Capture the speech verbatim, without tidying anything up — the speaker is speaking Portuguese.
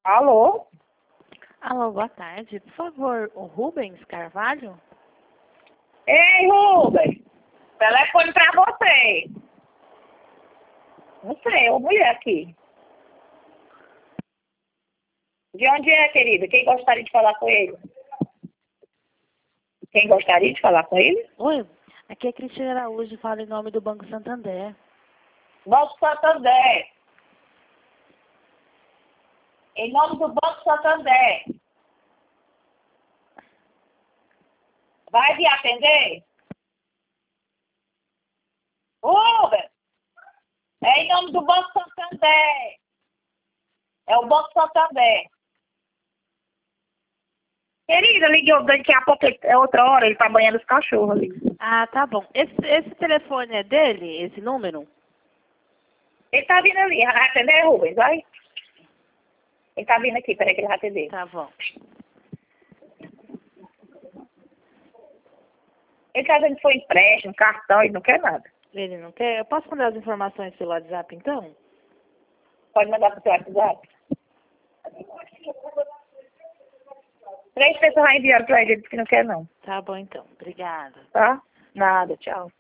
Alô? Alô, boa tarde. Por favor, o Rubens Carvalho? Ei, Rubens. Telefone pra você. Não sei, é uma mulher aqui. De onde é, querida? Quem gostaria de falar com ele? Quem gostaria de falar com ele? Oi, aqui é Cristina Araújo, fala em nome do Banco Santander. Banco Santander. Em nome do Banco Santander. Vai me atender? Rubens. É em nome do Banco Santander. É o Banco Santander. Querida, ligou daqui a pouco, é outra hora, ele tá banhando os cachorros ali. Ah, tá bom. Esse, esse telefone é dele, esse número? Ele tá vindo ali, vai atender, Rubens, vai? Ele tá vindo aqui, peraí que ele vai atender. Tá bom. Ele tá dizendo que foi empréstimo, cartão, ele não quer nada. Ele não quer? Eu posso mandar as informações pelo WhatsApp, então? Pode mandar pro seu WhatsApp. Três pessoas já enviaram pra ele, ele disse que não quer não. Tá bom, então. Obrigada. Tá? Nada, tchau.